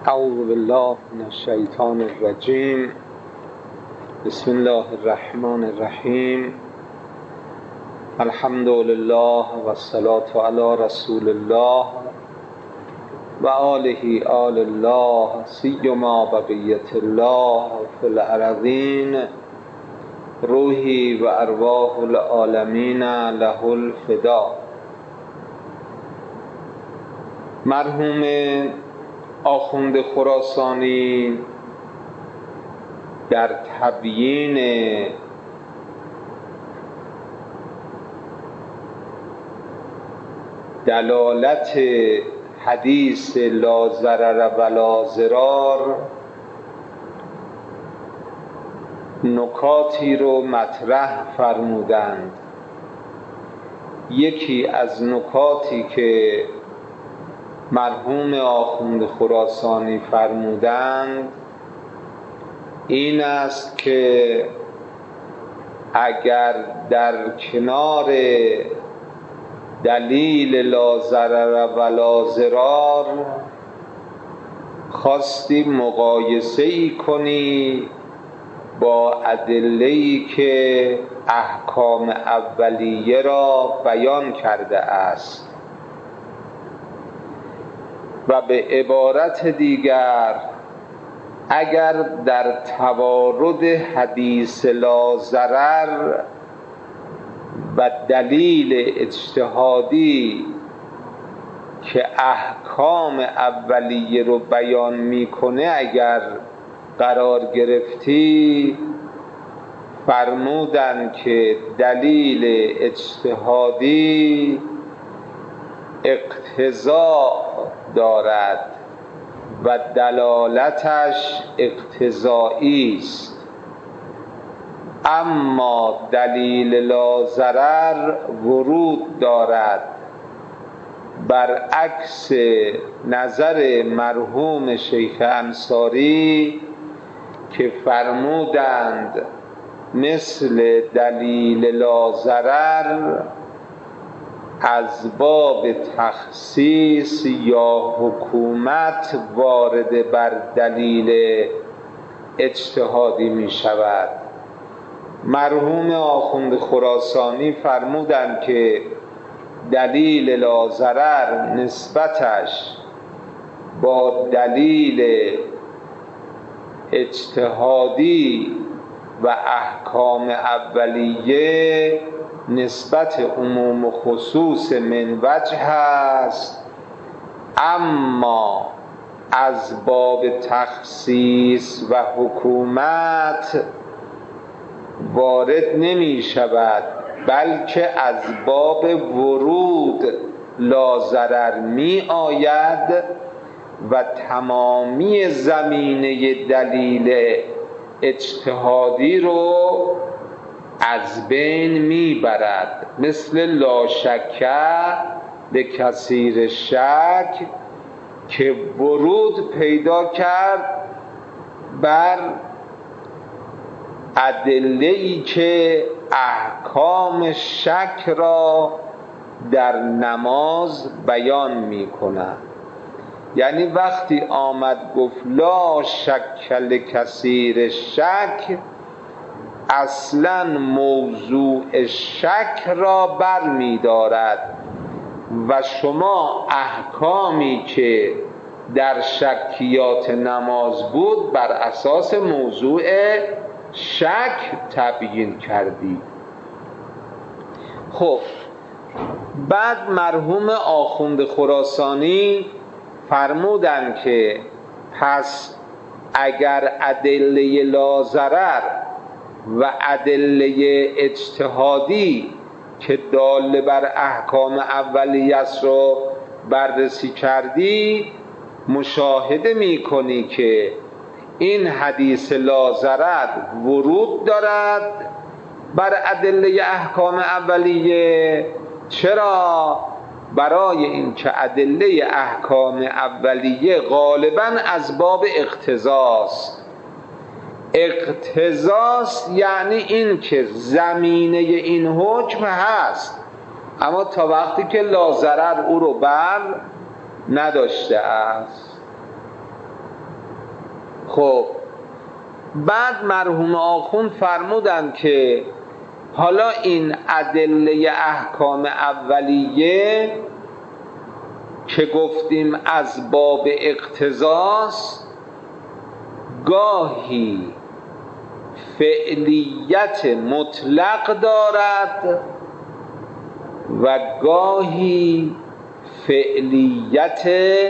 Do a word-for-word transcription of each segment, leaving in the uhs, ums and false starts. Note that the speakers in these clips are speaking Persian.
اعوذ بالله من الشیطان الرجیم. بسم الله الرحمن الرحیم. الحمد لله و الصلاة علی رسول الله و آله آل الله سیما بقیة الله فی الارضین. روحی و ارواح العالمین له الفدا. مرحوم آخوند خراسانی در تبیین دلالت حدیث لا ضرر ولا ضرار نکاتی رو مطرح فرمودند. یکی از نکاتی که مرحوم آخوند خراسانی فرمودند این است که اگر در کنار دلیل لا ضرر ولا ضرار خواستی مقایسه‌ای کنی با ادله‌ای که احکام اولیه را بیان کرده است، و به عبارت دیگر اگر در توارد حدیث لا ضرر و دلیل اجتهادی که احکام اولیه رو بیان میکنه اگر قرار گرفتی، فرمودن که دلیل اجتهادی اقتضا دارد و دلالتش اقتضایی است، اما دلیل لا ضرر ورود دارد. برعکس نظر مرحوم شیخ انصاری که فرمودند مثل دلیل لا ضرر از باب تخصیص یا حکومت وارد بر دلیل اجتهادی می شود. مرحوم آخوند خراسانی فرمودند که دلیل لا ضرر نسبتش با دلیل اجتهادی و احکام اولیه نسبت عموم و خصوص من وجه است، اما از باب تخصیص و حکومت وارد نمی شود، بلکه از باب ورود لا ضرر می آید و تمامی زمینه دلیل اجتهادی رو از بین میبرد. مثل لا شک به کثیر شک که ورود پیدا کرد بر ادله‌ای که احکام شک را در نماز بیان میکنند. یعنی وقتی آمد گفت لا شک لکثیر شک، اصلا موضوع شک را بر می دارد و شما احکامی که در شکیات نماز بود بر اساس موضوع شک تبیین کردی. خب بعد مرحوم آخوند خراسانی فرمودند که پس اگر ادله لا ضرر و ادله اجتهادی که دال بر احکام اولیه است رو بررسی کردی، مشاهده می کنی که این حدیث لا ضرر ورود دارد بر ادله احکام اولیه. چرا؟ برای اینکه ادله احکام اولیه غالباً از باب اقتضاست. اقتضاست یعنی این که زمینه این حکم هست، اما تا وقتی که لا ضرر او رو بر نداشته است. خب بعد مرحوم آخوند فرمودند که حالا این ادله احکام اولیه که گفتیم از باب اقتضاست، گاهی فعلیت مطلق دارد و گاهی فعلیت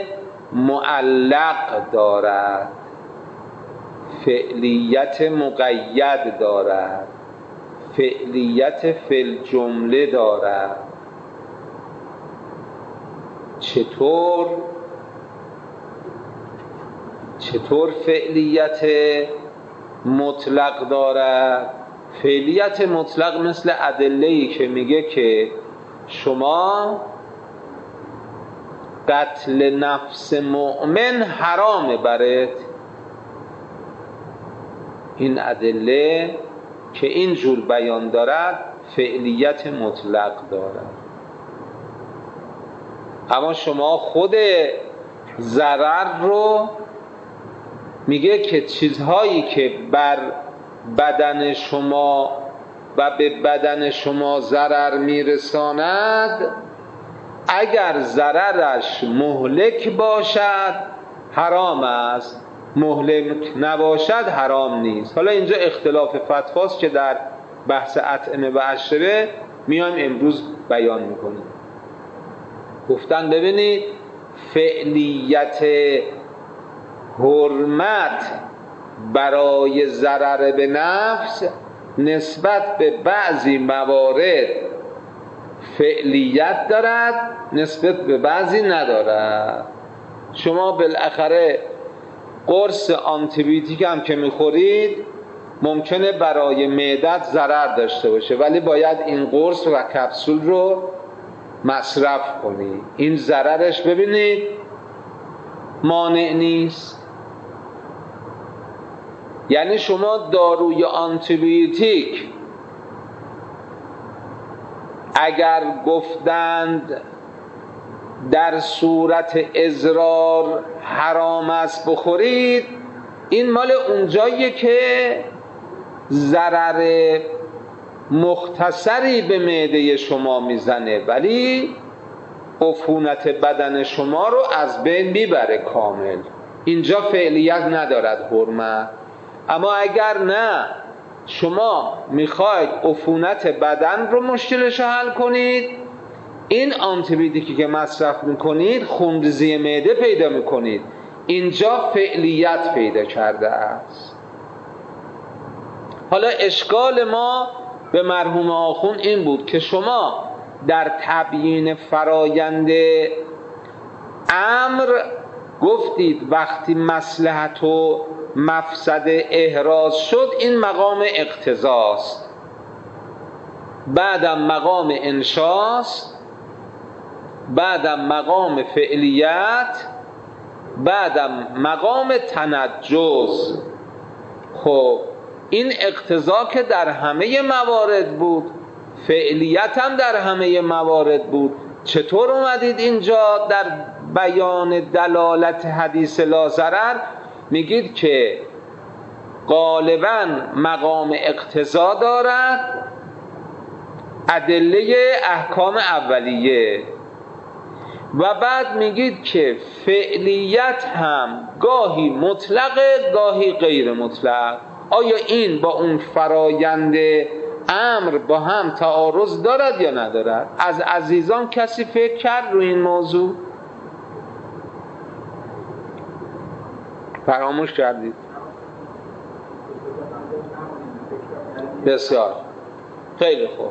معلق دارد، فعلیت مقید دارد، فعلیت فی الجمله دارد. چطور؟ چطور فعلیت مطلق دارد؟ فعلیت مطلق مثل ادله‌ای که میگه که شما قتل نفس مؤمن حرامه برات. این ادله که اینجور بیان دارد فعلیت مطلق دارد. اما شما خود ضرر رو میگه که چیزهایی که بر بدن شما و به بدن شما ضرر میرساند، اگر ضررش مهلک باشد حرام است، مهلک نباشد حرام نیست. حالا اینجا اختلاف فتواست که در بحث اطعمه و اشربه میایم امروز بیان میکنیم. گفتن ببینید فعلیت حرمت برای ضرر به نفس نسبت به بعضی موارد فعلیت دارد، نسبت به بعضی ندارد. شما بالاخره قرص آنتیبیوتیک هم که میخورید ممکنه برای معدت ضرر داشته باشه، ولی باید این قرص و کپسول رو مصرف کنی. این ضررش ببینید مانع نیست. یعنی شما داروی آنتیبیوتیک اگر گفتند در صورت اضرار حرام است بخورید، این مال اونجاییه که ضرر مختصری به معده شما میزنه ولی عفونت بدن شما رو از بین میبره کامل. اینجا فعلیت ندارد حرمت. اما اگر نه شما میخواید عفونت بدن رو مشکلش حل کنید، این آنتیبیوتیکی که مصرف میکنید خونریزی معده پیدا میکنید، اینجا فعلیت پیدا کرده است. حالا اشکال ما به مرحوم آخوند این بود که شما در تبیین فرایند امر گفتید وقتی مصلحت و مفسده احراز شد این مقام اقتضاست، بعدم مقام انشاست، بعدم مقام فعلیت، بعدم مقام تنجز. خب این اقتضا که در همه موارد بود، فعلیت هم در همه موارد بود، چطور اومدید اینجا در بیان دلالت حدیث لا ضرر میگید که غالباً مقام اقتضا دارد ادله احکام اولیه، و بعد میگید که فعلیت هم گاهی مطلق گاهی غیر مطلق. آیا این با اون فرایند امر با هم تعارض دارد یا ندارد؟ از عزیزان کسی فکر کرد رو این موضوع؟ فراموش کردید؟ بسیار خیلی خوب.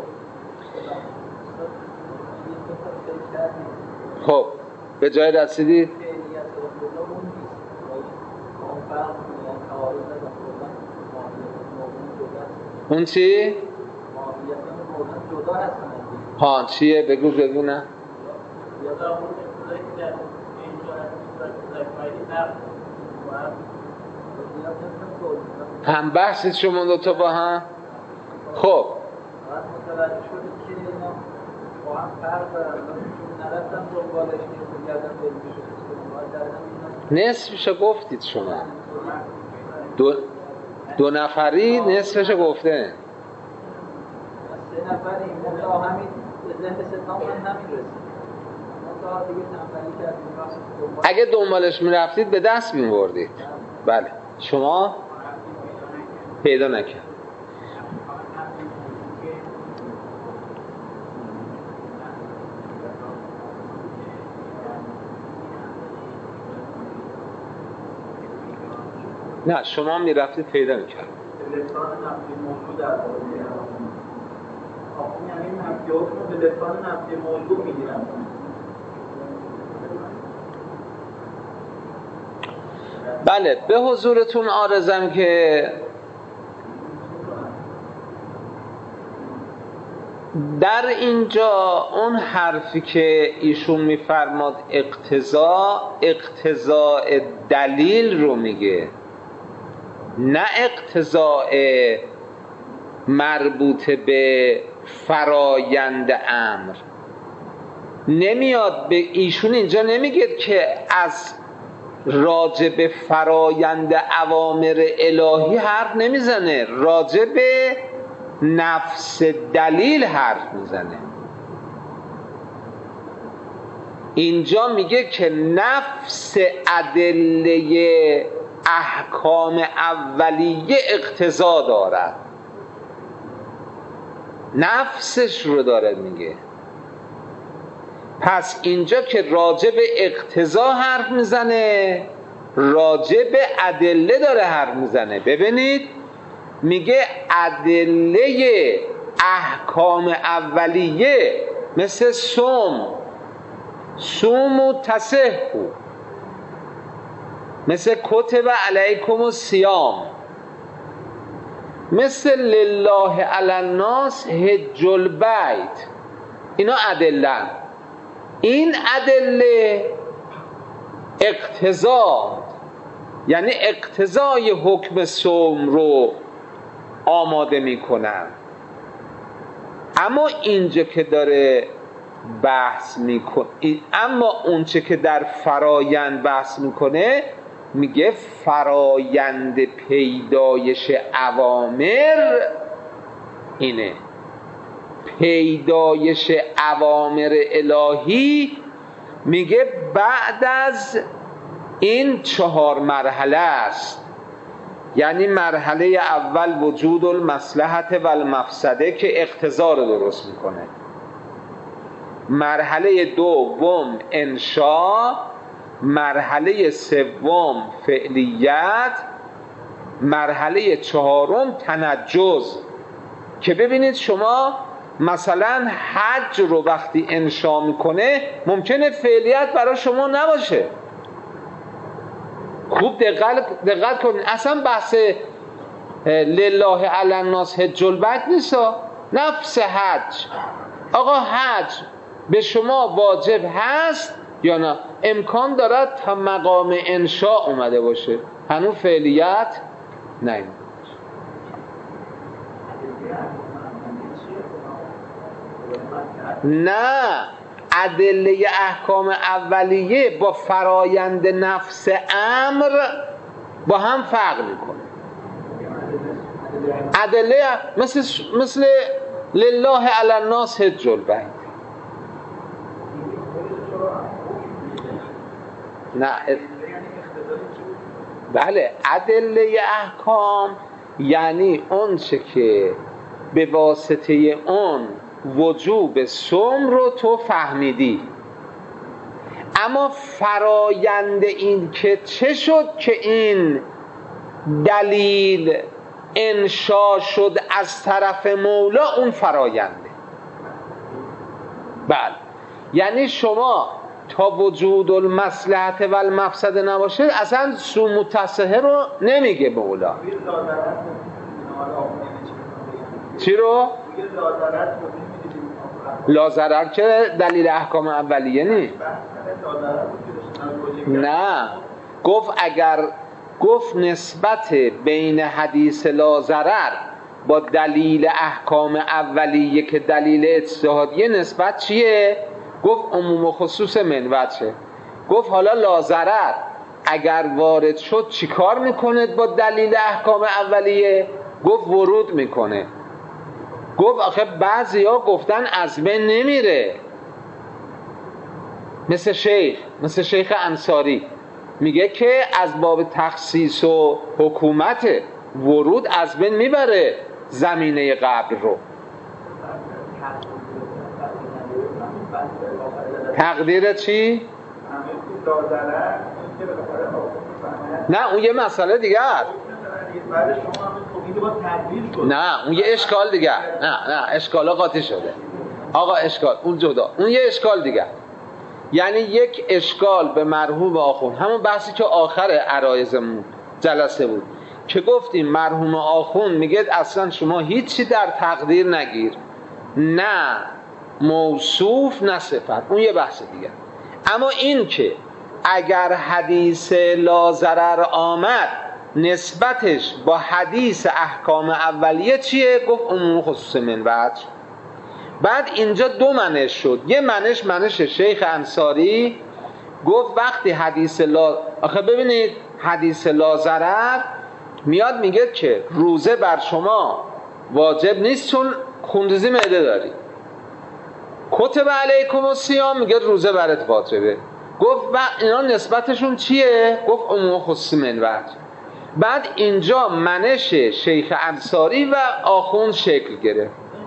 خب به جای رسیدید؟ اون چی؟ ها چیه؟ بگو بگو نه. هم بحثید شما دوتا با هم؟ خب نصفشو گفتید شما. دو, دو نفری نصفش گفته. سه نفری مطلع همین ذهن ستام من همین رسید. مطلع دیگه تنبلی کردیم. اگه دنبالش میرفتید به دست میبردید. بله شما پیدا نکرد. نه شما میرفتید پیدا میکرد. لسان نفی موضوع در واقع یعنی نفی حکم رو به لسان نفی موضوع میگیرن. بله به حضورتون عارضم که در اینجا اون حرفی که ایشون میفرماد اقتضا، اقتضاء دلیل رو میگه، نه اقتضاء مربوط به فرایند امر. نمیاد به ایشون اینجا نمیگه که از راجع به فرایند اوامر الهی حرف نمیزنه، راجع به نفس دلیل حرف میزنه. اینجا میگه که نفس ادله احکام اولیه اقتضا دارد، نفسش رو داره میگه. پس اینجا که راجع به اقتضا حرف میزنه، راجع به ادله داره حرف میزنه. ببینید میگه ادله احکام اولیه مثل صوم، صوم و تصحو، مثل کتب علیکم الصیام، مثل لله علی الناس حج البیت، اینا ادله. این ادله اقتضا، یعنی اقتضای حکم صوم رو آماده میکنن. اما اینجا که داره بحث میکنه، اما اونچه که در فرایند بحث میکنه میگه فرایند پیدایش اوامر اینه. پیدایش اوامر الهی میگه بعد از این چهار مرحله است. یعنی مرحله اول وجود المصلحت و المفسده که اقتضا رو درست میکنه، مرحله دوم انشاء، مرحله سوم فعلیت، مرحله چهارم تنجز. که ببینید شما مثلا حج رو وقتی انشاء میکنه ممکنه فعلیت برای شما نباشه. خوب دقت دقت کنید، اصلا بحث لله علی الناس حج البیت نیست، نفس حج. آقا حج به شما واجب هست یا نه؟ امکان دارد تا مقام انشاء اومده باشه، هنوز فعلیت نه. نه، ادله احکام اولیه با فرایند نفس امر با هم فرق میکنه. ادله مثل مثل لله علی الناس حج البیت. نه بله، ادله احکام یعنی اون چه که به واسطه اون وجوب صوم رو تو فهمیدی، اما فرایند این که چه شد که این دلیل انشا شد از طرف مولا، اون فراینده. بله، یعنی شما تا وجود المصلحت و المفسده نباشه اصلا صوم و تصحه رو نمیگه مولا. چی رو؟ لازرر که دلیل احکام اولیه نی. نه، گفت اگر گفت نسبت بین حدیث لازرر با دلیل احکام اولیه که دلیل اجتهادیه نسبت چیه؟ گفت عموم و خصوص من وجه. گفت حالا لازرر اگر وارد شد چیکار میکنه با دلیل احکام اولیه؟ گفت ورود میکنه. گفت آخه بعضیا گفتن از بین نمیره، مثل شیخ مثل شیخ انصاری میگه که از باب تخصیص و حکومت ورود از بین میبره زمینه قبل رو. تقدیر چی؟ نه اون یه مسئله دیگه است. نه اون یه اشکال دیگه. نه نه اشکالا قاطی شده آقا، اشکال اون جدا، اون یه اشکال دیگه. یعنی یک اشکال به مرحوم آخوند، همون بحثی که آخر عرایزمون جلسه بود که گفتیم مرحوم آخوند میگه اصلا شما هیچی در تقدیر نگیر، نه موصوف نه صفت، اون یه بحث دیگه. اما این که اگر حدیث لا ضرر آمد نسبتش با حدیث احکام اولیه چیه؟ گفت عموم خصوص من وجه. بعد اینجا دو منش شد. یه منش منش شیخ انصاری گفت وقتی حدیث لا، آخه ببینید حدیث لا ضرر میاد میگه که روزه بر شما واجب نیست چون خونریزی معده داری. کتب علیکم الصیام میگه روزه برات واجبه. گفت و اینا نسبتشون چیه؟ گفت عموم خصوص من وجه. بعد اینجا منش شیخ انصاری و آخوند شکل گرفت.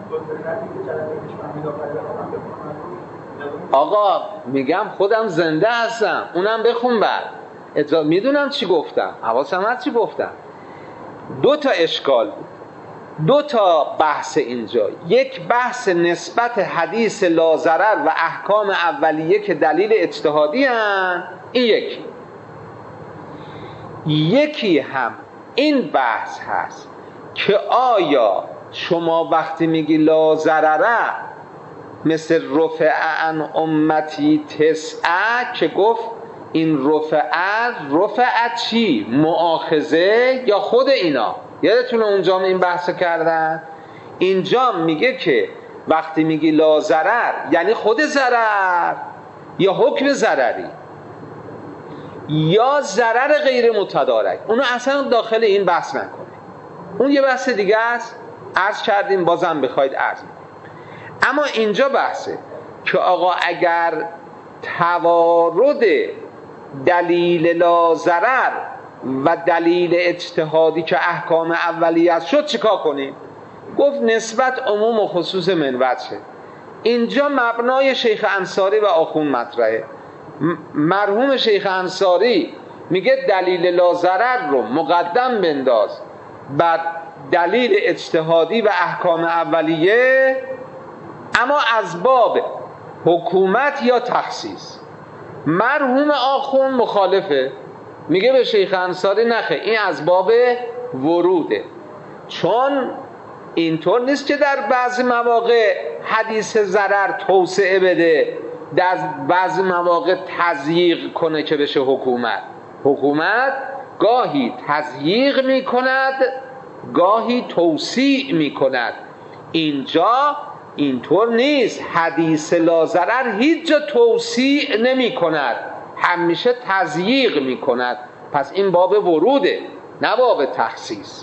آقا میگم خودم زنده هستم، اونم بخون بعد اجازه، میدونم چی گفتم، حواسم هست چی گفتم. دو تا اشکال بود، دو تا بحث اینجا. یک بحث نسبت حدیث لا ضرر و احکام اولیه که دلیل اجتهادی هن، این یکی. یکی هم این بحث هست که آیا شما وقتی میگی لا ضرره مثل رفع عن امتی تسعه که گفت این رفع رفع چی؟ مؤاخذه یا خود اینا؟ یادتونه اونجا این بحث کردن؟ اینجا میگه که وقتی میگی لا ضرر یعنی خود ضرر یا حکم ضرری یا ضرر غیر متدارک، اونو اصلا داخل این بحث نکنه، اون یه بحث دیگه است. عرض کردیم بازم بخواید عرض کنیم. اما اینجا بحثه که آقا اگر توارد دلیل لا ضرر و دلیل اجتهادی که احکام اولیه است شد چیکار کنیم؟ گفت نسبت عموم و خصوص من وجهه. اینجا مبنای شیخ انصاری و آخوند مطرحه. مرحوم شیخ انصاری میگه دلیل لا ضرر رو مقدم بنداز بر دلیل اجتهادی و احکام اولیه، اما از باب حکومت یا تخصیص. مرحوم آخوند مخالفه، میگه به شیخ انصاری نخه، این از باب وروده، چون اینطور نیست که در بعضی مواقع حدیث ضرر توسعه بده، در بعضی مواقع تضییق کنه که بشه حکومت. حکومت گاهی تضییق میکند گاهی توسیع میکند. اینجا اینطور نیست، حدیث لا ضرر هیچ جا توسیع نمی کند، همیشه تضییق می کند. پس این باب وروده نه باب تخصیص.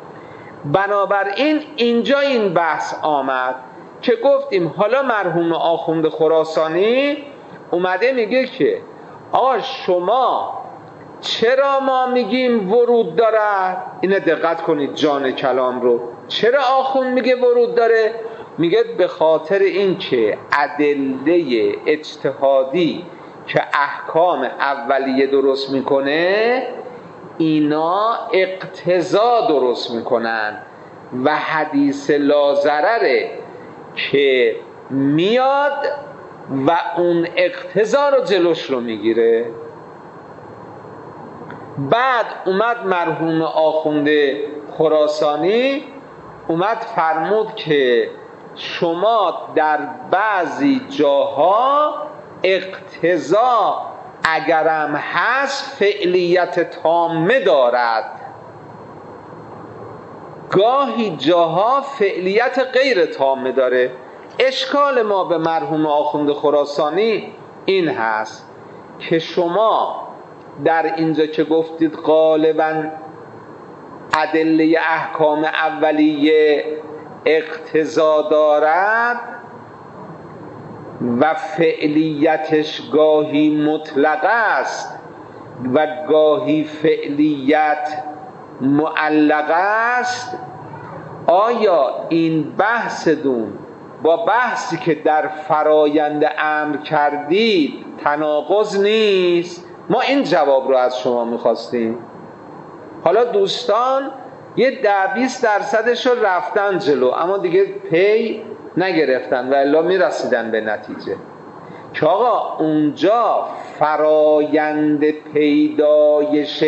بنابراین اینجا این بحث آمد که گفتیم حالا مرحوم آخوند خراسانی اومده میگه که آقا شما چرا ما میگیم ورود داره؟ اینه دقت کنید جان کلام رو. چرا آخوند میگه ورود داره؟ میگه به خاطر این که ادله اجتهادی که احکام اولیه درست میکنه اینا اقتضا درست میکنن و حدیث لا ضرره که میاد و اون اقتضا رو جلوش رو میگیره. بعد اومد مرحوم آخوند خراسانی اومد فرمود که شما در بعضی جاها اقتضا اگرم هست فعلیت تامه دارد، گاهی جاها فعلیت غیر تامه داره. اشکال ما به مرحوم آخوند خراسانی این هست که شما در اینجا که گفتید غالبا ادله احکام اولیه اقتضا دارد و فعلیتش گاهی مطلق است و گاهی فعلیت معلق است، آیا این بحث دون با بحثی که در فرایند امر کردید تناقض نیست؟ ما این جواب رو از شما میخواستیم. حالا دوستان یه ده بیست درصدش رو رفتن جلو اما دیگه پی نگرفتن و الا میرسیدن به نتیجه که آقا اونجا فرایند پیدایش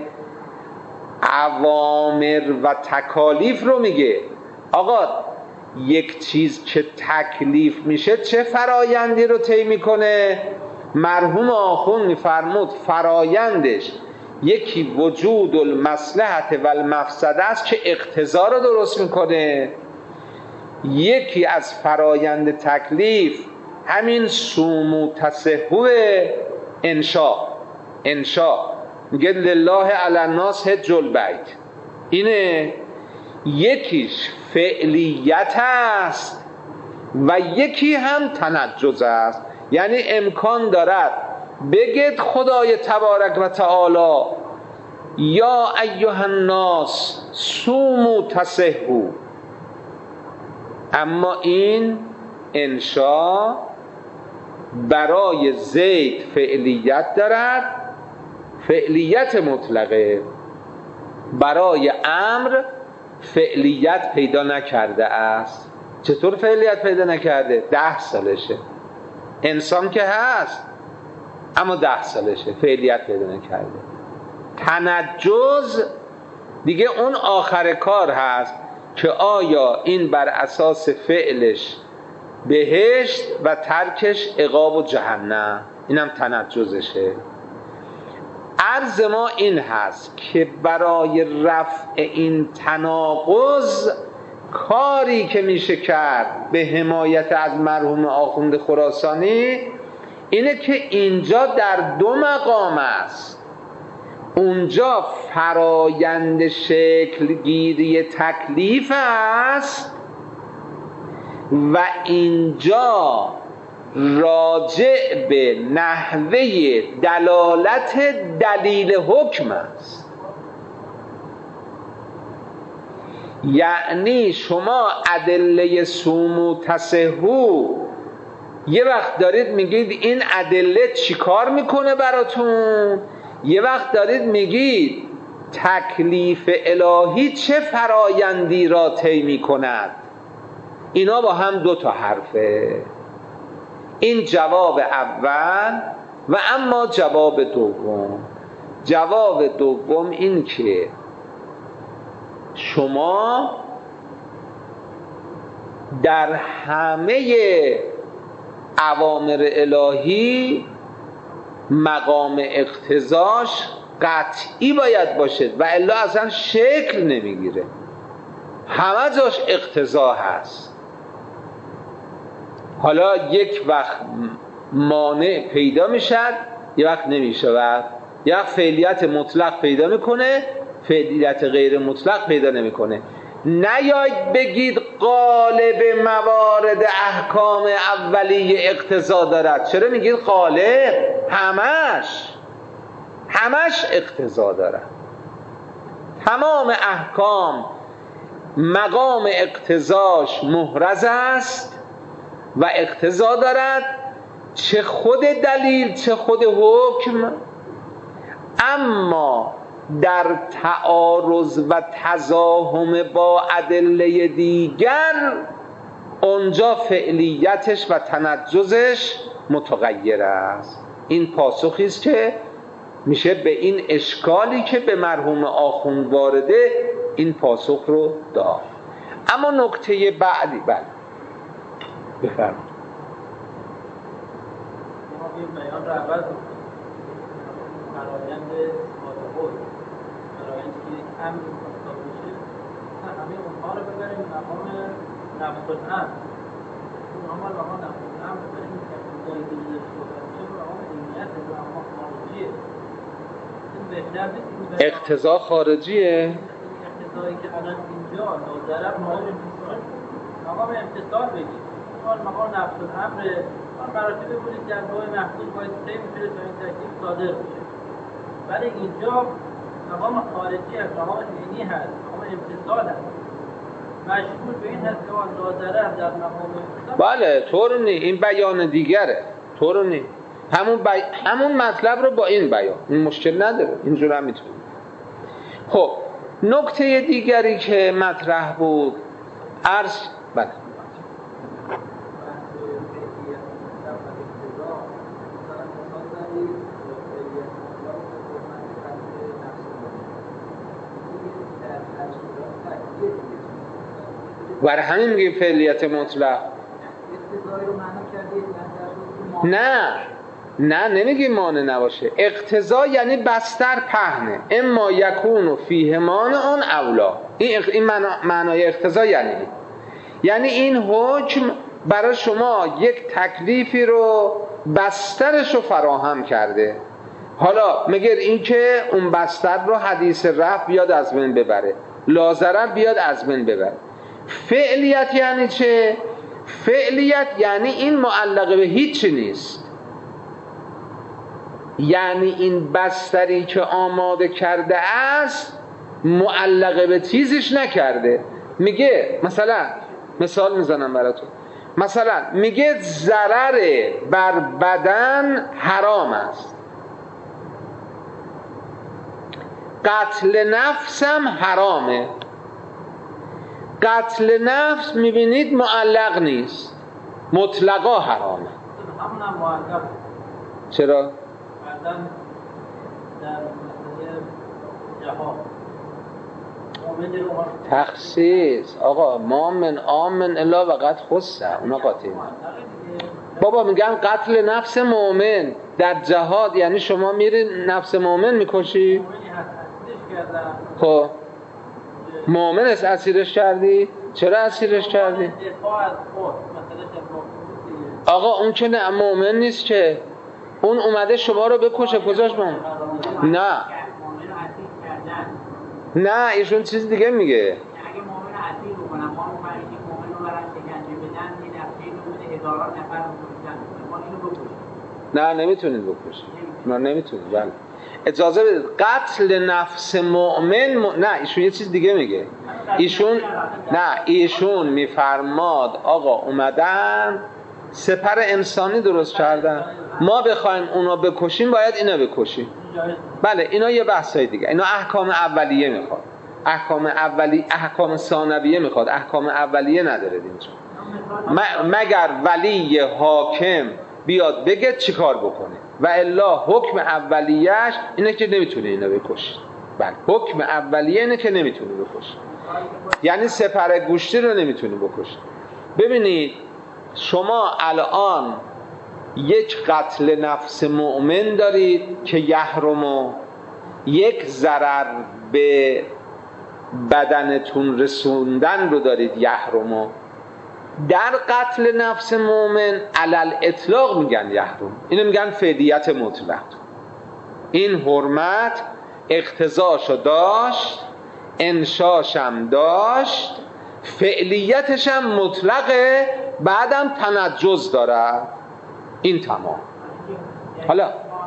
اوامر و تکالیف رو میگه. آقا یک چیز که تکلیف میشه چه فرایندی رو طی میکنه؟ مرحوم آخوند میفرمود فرایندش یکی وجود المصلحت و المفسده است که اقتضا رو درست میکنه، یکی از فرایند تکلیف همین سومو تصحو انشا انشا میگه لله علی الناس حج البیت، اینه. یکیش فعلیت است و یکی هم تنجز است، یعنی امکان دارد بگید خدای تبارک و تعالی یا ایها الناس صوموا تصحوا، اما این انشا برای زید فعلیت دارد، فعلیت مطلقه، برای امر فعلیت پیدا نکرده است. چطور فعلیت پیدا نکرده؟ ده سالشه، انسان که هست اما ده سالشه فعلیت پیدا نکرده. تنجز دیگه اون آخر کار هست که آیا این بر اساس فعلش بهشت و ترکش عقاب و جهنم، اینم تنجزشه. عرض ما این هست که برای رفع این تناقض کاری که میشه کرد به حمایت از مرحوم آخوند خراسانی اینه که اینجا در دو مقام است. اونجا فرایند شکلگیری تکلیف است و اینجا راجع به نحوه دلالت دلیل حکم است. یعنی شما ادله صوموا تصحوا یه وقت دارید میگید این ادله چی کار میکنه براتون، یه وقت دارید میگید تکلیف الهی چه فرایندی را طی میکند. اینا با هم دو تا حرفه. این جواب اول. و اما جواب دوم، جواب دوم این که شما در همه اوامر الهی مقام اقتضاش قطعی باید باشه و الا اصلا شکل نمیگیره، همه جاش اقتضا هست. حالا یک وقت مانع پیدا میشد، یک وقت نمیشود، یک وقت فعلیت مطلق پیدا میکنه، فعلیت غیر مطلق پیدا نمیکنه. نیاید بگید قالب موارد احکام اولیه اقتضا دارد. چرا میگید قالب؟ همش همش اقتضا دارد. تمام احکام مقام اقتضاش محرز است و اقتضا دارد، چه خود دلیل چه خود حکم. اما در تعارض و تزاحم با ادله دیگر اونجا فعلیتش و تنجزش متغیر است. این پاسخی است که میشه به این اشکالی که به مرحوم آخوند وارده این پاسخ رو داد. اما نکته بعدی بله بفرمایید. بیان رو اول فرایند ماده‌های فرایندی که یک امر مطلق میشه، همه اونها رو ببریم مقام نفس الامر، اونها رو مقام نفس الامر ببریم که جای دیگه صحبت میشه مقام علمیت و مقام خارجیه. بهتر نیست این اقتضا خارجیه. اقتضایی که الان اینجا ناظرم مقام امتصال مقام امتصال بگید اون مقام نفس الامر اون مراتب بودید که انواع محصول باید طی میشه تا این تکلیف صادر بشه، ولی اینجا مقام خارجی هست، مقام دینی هست، مقام امتصال هست، مشمول به این هست که آن ناظرم در مقام امتصال. بله طور نی، این بیان دیگره، طور نی، همون بی... همون مطلب رو با این بیان، این مشکل نداره، اینجور هم میتونه. خب نکته دیگری که مطرح بود عرض بله برای همین میگیم فعلیت مطلق. نه نه نمیگیم مانع نباشه. اقتضا یعنی بستر پهنه، اما یکون و فیه مانع اون اولا. این اق... این معنا... معنای اقتضا یعنی یعنی این حکم برای شما یک تکلیفی رو بسترش رو فراهم کرده. حالا مگر این که اون بستر رو حدیث رفع بیاد از بین ببره، لازره بیاد از بین ببره. فعلیت یعنی چه؟ فعلیت یعنی این معلقه به هیچ نیست، یعنی این بستری که آماده کرده است معلقه به چیزش نکرده. میگه مثلا مثال میزنم براتون، مثلا میگه ضرر بر بدن حرام است، قتل نفسم حرامه. قتل نفس میبینید معلق نیست، مطلقا حرامه. همونم معلق. چرا؟ بعدن در مسئله جهاد تخصیص آقا ما من آمن الا وقت خصه اونا قاطعه. بابا میگن قتل نفس مؤمن در جهاد، یعنی شما میری نفس مؤمن میکشی؟ خب مؤمن است اسیرش کردی؟ چرا اسیرش کردی؟ آقا اون که نه مؤمن نیست که، اون اومده شما رو بکشه، کجاش مؤمن؟ نه نه ایشون چیز دیگه میگه. اگه مؤمن اسیر بکنن ما اون فرقی که مؤمن رو برن شکنجه بدن این نفسی رو بوده هزاران نفر رو کشتن، ما اینو بکشیم. نه نمیتونید بکشید، نه نمیتونید. بله اجازه بدید. قتل نفس مؤمن م... نه ایشون یه چیز دیگه میگه. ایشون نه ایشون میفرماد آقا اومدن سپر انسانی درست کردن، ما بخوایم اونا بکشیم باید اینا بکشیم. بله اینا یه بحثای دیگه، اینا احکام اولیه میخواد، احکام اولی احکام ثانویه میخواد، احکام اولیه نداره اینجا. م... مگر ولی حاکم بیاد بگه چیکار بکنه، و الا حکم اولیه‌اش اینه که نمیتونه اینا بکشه. بله حکم اولیه اینه که نمیتونه بکشه، یعنی سپر گوشتی رو نمیتونه بکشه. ببینید شما الان یک قتل نفس مؤمن دارید که یحرم، یک ضرر به بدنتون رسوندن رو دارید یحرم. در قتل نفس مؤمن علل اطلاق میگن یحرم، اینو میگن فدیت مطلق. این حرمت اقتضاشو داشت، انشاشم داشت، فعلیتشم مطلقه، بعدم تنجز داره. این تمام. حالا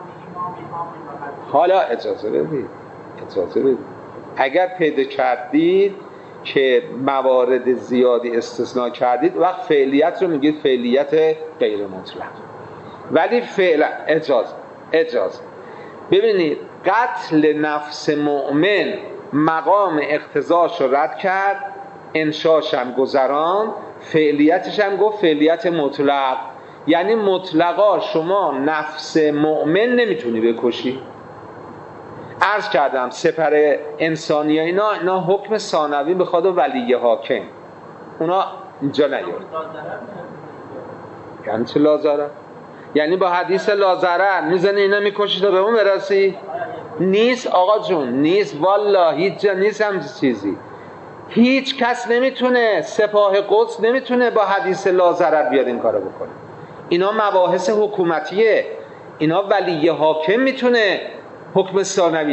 حالا اجازه بدید اجازه بدید اگر پیدا کردید که موارد زیادی استثناء کردید وقت فعلیت رو میگید فعلیت غیر مطلق. ولی فعلا اجازه اجازه ببینید قتل نفس مؤمن مقام اقتضاش رو رد کرد، انشاش هم گذران، فعلیتش هم گفت فعلیت مطلق. یعنی مطلقا شما نفس مؤمن نمیتونی بکشی. عرض کردم سپر انسانی اینا اینا حکم ثانوی بخواد و ولی حاکم اونا اینجا نیاد. یعنی چه لازاره؟ یعنی با حدیث لازره میزنی اینا میکشی تا به اون برسی؟ نیست آقا جون، نیست والله، هیچ جا نیست هم چیزی. هیچ کس نمیتونه، سپاه قدس نمیتونه با حدیث لازره بیاد این کارو بکنه. اینا مباحث حکومتیه، اینا ولی حاکم میتونه حکم ثانوی.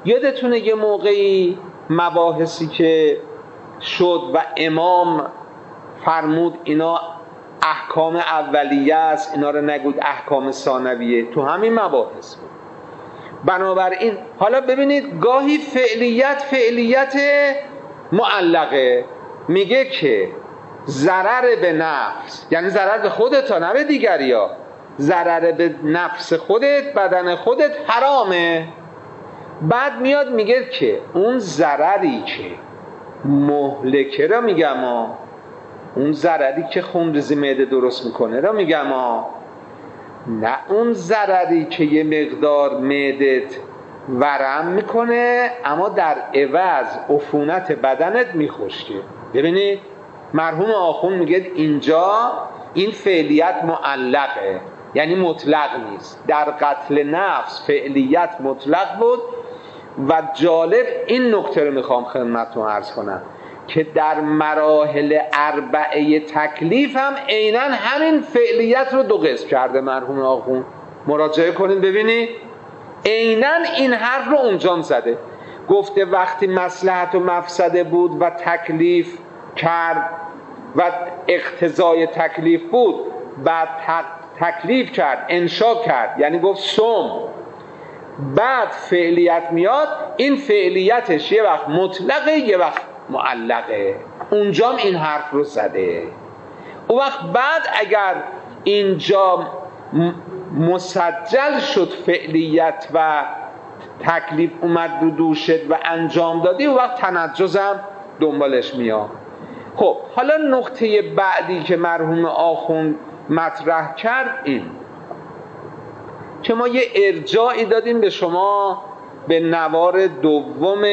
یادتونه یه موقعی مباحثی که شد و امام فرمود اینا احکام اولیه است، اینا رو نگود احکام ثانویه، تو همین مباحث بود. بنابراین حالا ببینید گاهی فعلیت فعلیت معلقه، میگه که ضرر به نفس، یعنی ضرر به خودت ها نه به دیگری ها، ضرر به نفس خودت، بدن خودت حرامه. بعد میاد میگه که اون ضرری که مهلکه را میگم ها، اون ضرری که خونریزی معده درست میکنه را میگم ها، نه اون ضرری که یه مقدار معدت ورم میکنه اما در عوض عفونت بدنت میخشکه. ببینید مرحوم آخوند میگه اینجا این فعلیت معلقه، یعنی مطلق نیست. در قتل نفس فعلیت مطلق بود و جالب این نکته رو میخوام خدمتتون عرض کنم که در مراحل اربعه تکلیف هم عیناً همین فعلیت رو دو قسم کرده مرحوم آخوند. مراجعه کنید ببینید عیناً این حرف رو اونجا زده. گفته وقتی مصلحت و مفسده بود و تکلیف کرد و اقتضای تکلیف بود، بعد تکلیف کرد، انشا کرد، یعنی گفت صوم، بعد فعلیت میاد، این فعلیتش یه وقت مطلقه یه وقت معلقه. اونجام این حرف رو زده. اون وقت بعد اگر اینجا مسجل شد فعلیت و تکلیف اومد رو دوشت و انجام دادی، اون وقت تنجزم دنبالش میاد. خب حالا نقطه بعدی که مرحوم آخوند مطرح کرد این که ما یه ارجاعی دادیم به شما به نوار دوم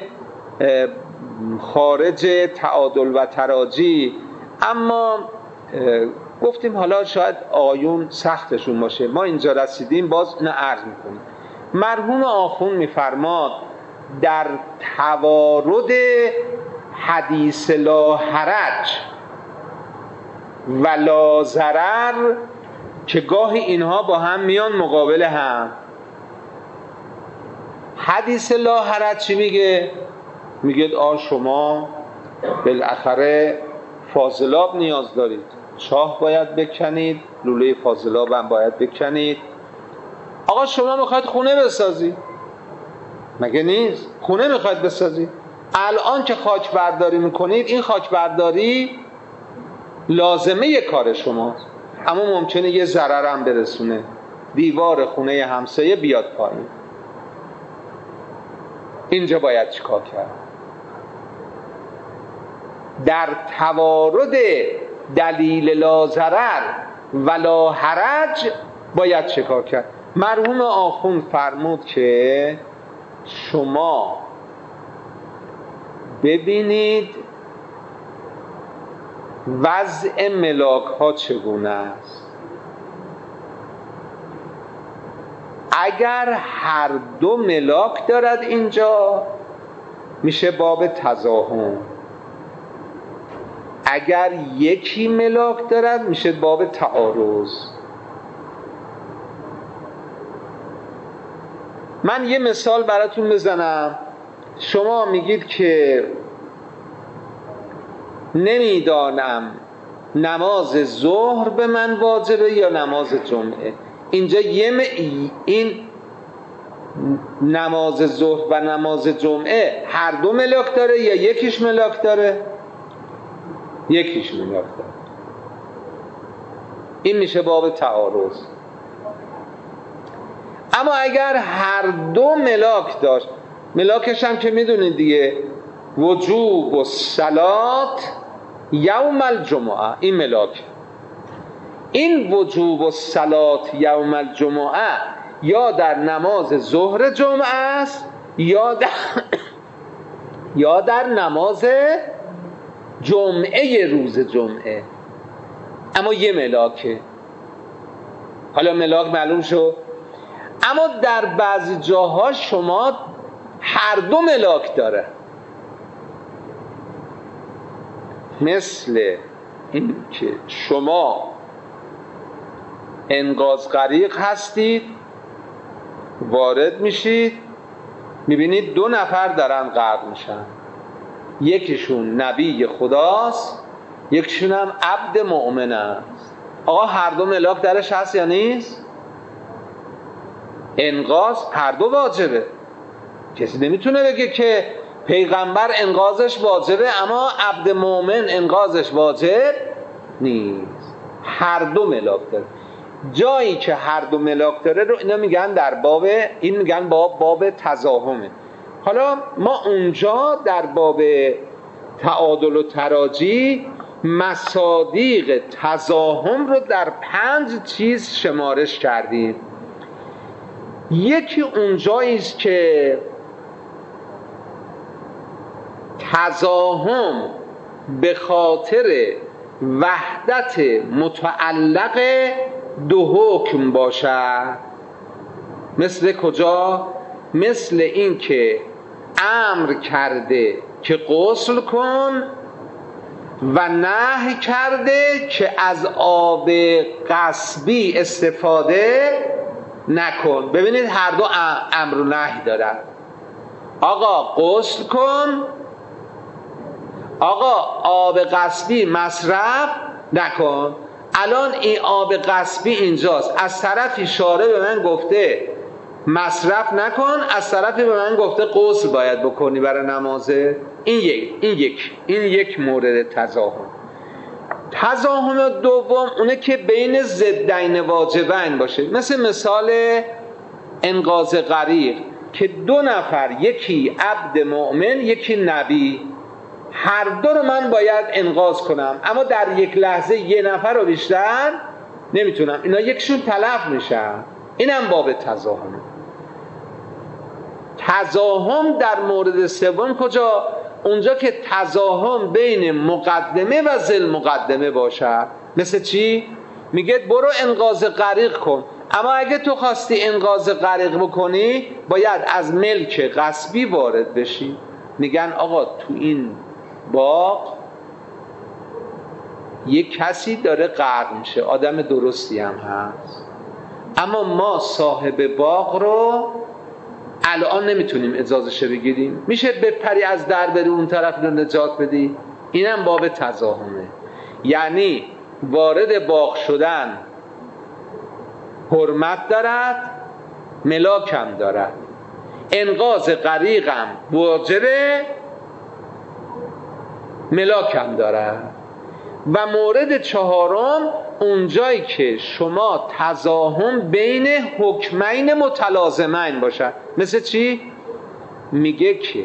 خارج تعادل و تراجی، اما گفتیم حالا شاید آیون سختشون باشه، ما اینجا رسیدیم باز اینو عرض میکنیم. مرحوم آخوند میفرماد در توارد حدیث لا حرج و لا ضرر که گاهی اینها با هم میان مقابل هم. حدیث لا حرج چی میگه؟ میگه آ شما بالاخره فاضلاب نیاز دارید، چاه باید بکنید، لوله فاضلاب هم باید بکنید. آقا شما میخواید خونه بسازی، مگه نیست؟ خونه میخواید بسازی، الان که خاک برداری میکنید این خاک برداری لازمه کار شماست، اما ممکنه یه ضرر هم برسونه، دیوار خونه همسایه بیاد پایین. اینجا باید چیکار کرد؟ در توارد دلیل لا ضرر و لا حرج باید چیکار کرد؟ مرحوم آخوند فرمود که شما ببینید وضع ملاک ها چگونه است. اگر هر دو ملاک دارد اینجا میشه باب تزاحم، اگر یکی ملاک دارد میشه باب تعارض. من یه مثال براتون بزنم. شما میگید که نمیدانم نماز ظهر به من واجبه یا نماز جمعه. اینجا یه م... این نماز ظهر و نماز جمعه هر دو ملاک داره یا یکیش ملاک داره؟ یکیش ملاک داره. این میشه باب تعارض. اما اگر هر دو ملاک داشت، ملاکش هم که میدونید دیگه، وجوب و صلات یوم الجمعه، این ملاک، این وجوب و صلات یوم الجمعه یا در نماز ظهر جمعه است یا در یا در نماز جمعه روز جمعه، اما یه ملاکه. حالا ملاک معلوم شد. اما در بعضی جاها شما هر دو ملاک داره، مثل این که شما انقاذ غریق هستید، وارد میشید، میبینید دو نفر دارن غرق میشن، یکیشون نبی خداست، یکیشون هم عبد مؤمن است. آقا هر دو ملاک درش هست یا نیست؟ انقاذ هر دو واجبه. کسی نمیتونه بگه که پیغمبر انقاذش واجبه اما عبد مؤمن انقاذش واجب نیست. هر دو ملاک داره. جایی که هر دو ملاک داره رو اینا میگن در باب این میگن باب باب تزاحمه. حالا ما اونجا در باب تعادل و تراجی مصادیق تزاحم رو در پنج چیز شمارش کردیم. یکی اونجایی است که تزاحم به خاطر وحدت متعلق دو حکم باشد. مثل کجا؟ مثل این که امر کرده که غسل کن و نهی کرده که از آب غصبی استفاده نکن. ببینید هر دو امر و نهی دارن. آقا غسل کن، آقا آب غصبی مصرف نکن. الان این آب غصبی اینجاست، از طرفی شارع به من گفته مصرف نکن، از طرفی به من گفته غسل باید بکنی برای نمازه. این یک این یک این یک مورد تزاحم. تزاحم دوم اونه که بین ضدین واجبین باشه، مثل مثال انقاذ غریق که دو نفر، یکی عبد مؤمن یکی نبی، هر دو رو من باید انقاذ کنم اما در یک لحظه یه نفر رو بیشتر نمیتونم، اینا یکشون تلف میشن. اینم باب تزاحمه. تزاحم در مورد سوم کجا؟ اونجا که تزاحم بین مقدمه و ذل مقدمه باشد. مثل چی؟ میگه برو انقاذ غریق کن، اما اگه تو خواستی انقاذ غریق بکنی باید از ملک غصبی وارد بشی. میگن آقا تو این باغ یک کسی داره غرق میشه، آدم درستی هم هست، اما ما صاحب باغ رو الان نمیتونیم اجازهش بگیریم. میشه بپری از در بری اون طرف رو نجات بدی؟ اینم باب تزاحمه. یعنی وارد باغ شدن حرمت دارد، ملاکم دارد. انقاذ غریقم واجبه، ملاکم دارد. و مورد چهارم اونجایی که شما تزاحم بین حکمین متلازمین باشد. مثل چی؟ میگه که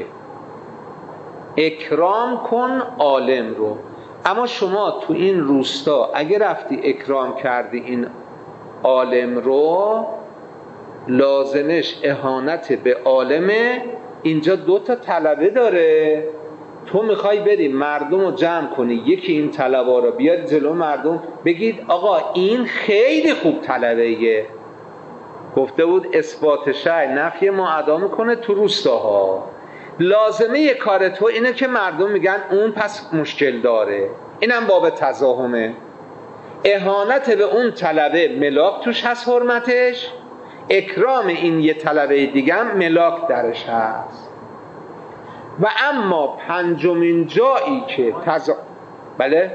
اکرام کن عالم رو، اما شما تو این روستا اگه رفتی اکرام کردی این عالم رو، لازمش اهانت به عالمه. اینجا دو تا طلبه داره، تو میخوای بری مردم رو جمع کنی، یکی این طلبه رو بیاد جلو مردم بگید آقا این خیلی خوب طلبه‌ایه، گفته بود اثبات شرع نفی معدا میکنه تو روستاها، لازمه یه کار تو اینه که مردم میگن اون پس مشکل داره. اینم باب تزاحمه. اهانت به اون طلبه ملاک توش هست، حرمتش. اکرام این یه طلبه دیگه هم ملاک درش هست. و اما پنجمین جایی که تزا... بله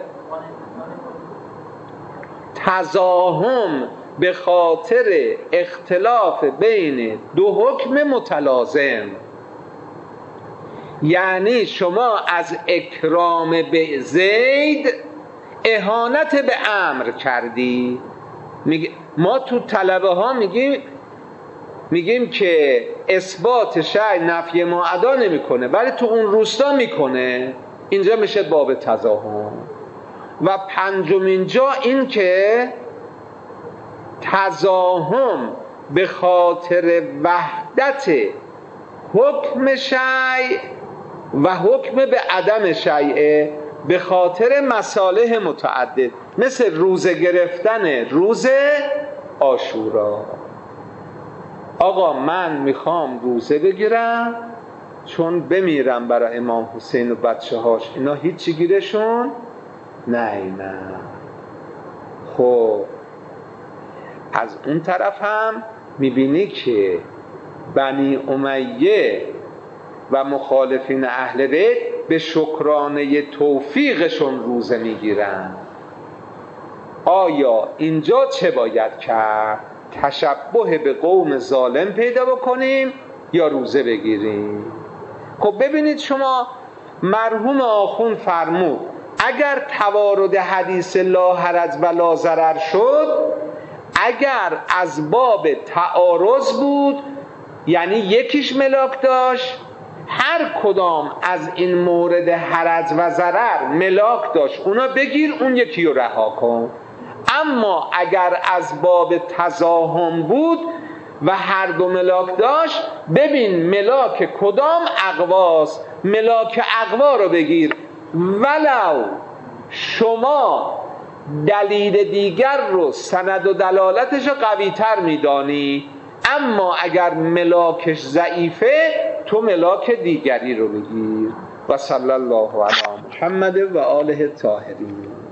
تزاحم به خاطر اختلاف بین دو حکم متلازم، یعنی شما از اکرام به زید اهانت به امر کردی. میگه ما تو طلبه ها میگیم میگیم که اثبات شرع نفی معدا نمیکنه ولی تو اون روستا میکنه. اینجا میشه باب تزاحم. و پنجمین جا این که تزاحم به خاطر وحدت حکم شیء و حکم به عدم شیء به خاطر مصالح متعدد، مثل روزه گرفتن روز عاشورا. آقا من میخوام روزه بگیرم چون بمیرم برای امام حسین و بچه هاش، اینا هیچی گیرشون نه نه. خب از اون طرف هم میبینی که بنی امیه و مخالفین اهل بیت به شکرانه توفیقشون روزه میگیرن. آیا اینجا چه باید کرد؟ تشبه به قوم ظالم پیدا بکنیم یا روزه بگیریم؟ خب ببینید شما، مرحوم آخوند فرمود اگر توارد حدیث لا حرج و لا ضرر شد، اگر از باب تعارض بود، یعنی یکیش ملاک داشت، هر کدام از این مورد حرج و ضرر ملاک داشت، اونا بگیر، اون یکی رو رها کن. اما اگر از باب تزاحم بود و هر دو ملاک داشت، ببین ملاک کدام اقواست، ملاک اقوا رو بگیر، ولو شما دلیل دیگر رو سند و دلالتش رو قوی تر میدانی، اما اگر ملاکش ضعیفه تو ملاک دیگری رو بگیر. و صلی الله علی محمد و آله الطاهرین.